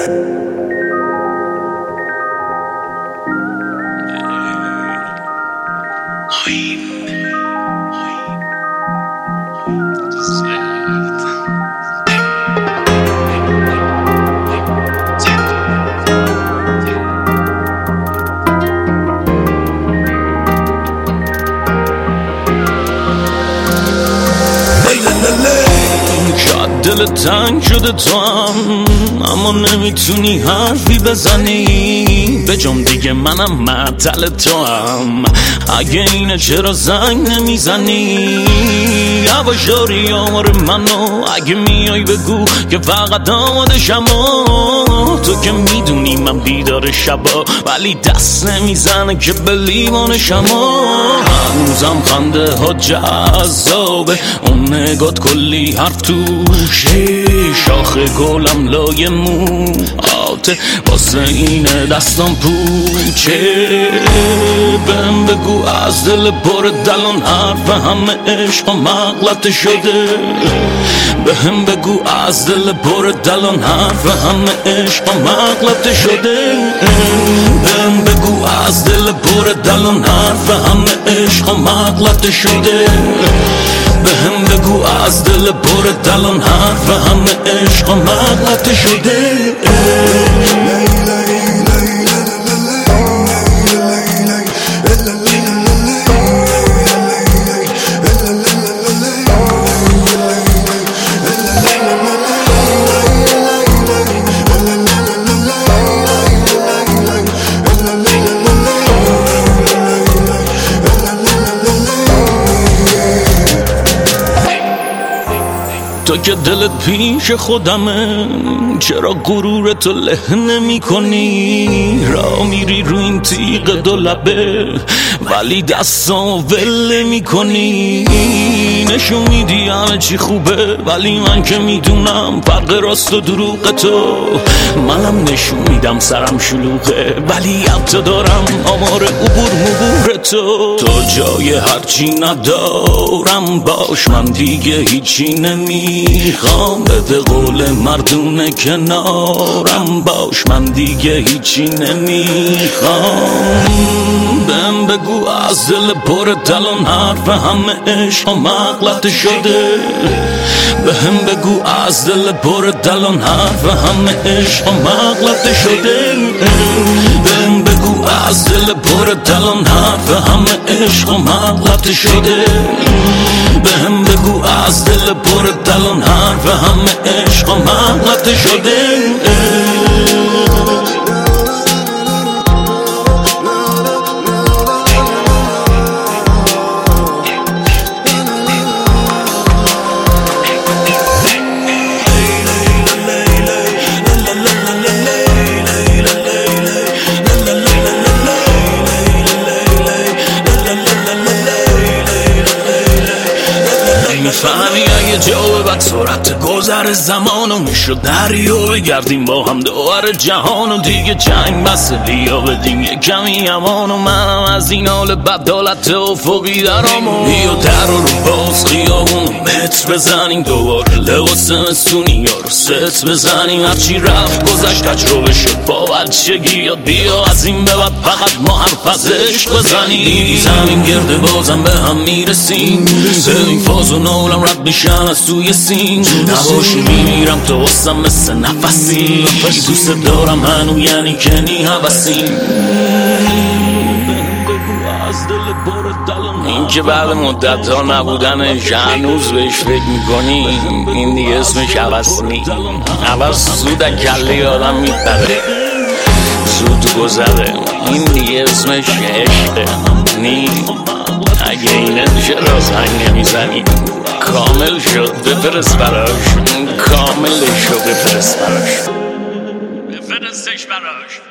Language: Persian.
دل تنگ شده تو هم، اما نمیتونی حرفی بزنی به جام دیگه منم معطل تو هم. اگه اینه چرا زنگ نمیزنی؟ یواشاری آمار منو اگه میای بگو که فقط آمادشم. تو که میدونی من بیدار شبا ولی دست نمیزنه که به لیوانشم. هنوزم خنده ها جذابه، اون نگات کلی حرف توشه، شاخ گلم لای موهاته واسه اینه دستم پوچه. بهم بگو از دل پر دلان حرف همه عشق مغلطه شده. بهم بگو از دل پر دلان حرف همه عشق مغلطه شده. بهم بگو از دل پر دلان حرف همه عشق مغلطه شده. بهم بگو از دل پر دلان حرف همه عشق مغلطه شده. تو که دلت پیش خودمه، چرا غرور تو له نمی کنی؟ را میری رو این تیغ دو لبه ولی دستامو ول نمی کنی. نشون میدی همه چی خوبه ولی من که میدونم فرق راست و دروغ تو. منم نشون میدم سرم شلوغه ولی حتی دارم آمار عبور مبور تو. تو جای هرچی ندارم باش، من دیگه هیچی نمیخوام. به قول مردونه کنارم باش، من دیگه هیچی نمیخوام. بهم بگو از دل پر دلان حرف همه عشق مغلطه شده. بهم بگو از دل پر دلان حرف همه عشق مغلطه شده. بهم بگو از دل پر دلان حرف همه عشق مغلطه شده. بهم بگو از دل پر دلان حرف همه عشق مغلطه شده. میفهمی اگه جا بعد سرعت گذر زمانو میشد دریا بگردیم با هم دوباره جهانو. دیگه جنگ بس بیا بدیم یه کمی امانو. منم از این حال بدالت افقی درامو. بیا در رو باز خیابونو متر بزنیم دوباره لباس مستونی یا رو ست بزنیم. هرچی رفت گذشت تجربه شد با بچگی یاد. بیا از این به بعد فقط ما حرف از عشق بزنیم. زمین گرده بازم به هم میرسیم. ببین فاز و نولم رد میشن از توی سین. نباشی میمیرم تو واسم مثل نفسی. دوست دارم هنو یعنی کنی حوثیم. این که بعد مدت ها نبودنش هنوز بهش فکر میکنی، این دیگه اسمش حوث نی. حوث زود کله آدم میپره، زود گذره. این دیگه اسمش عشقه نی. اگه اینه چرا زنگ نمیزنی؟ کامل شد بفرست براش، کاملش شد بفرست براش، بفرستش براش.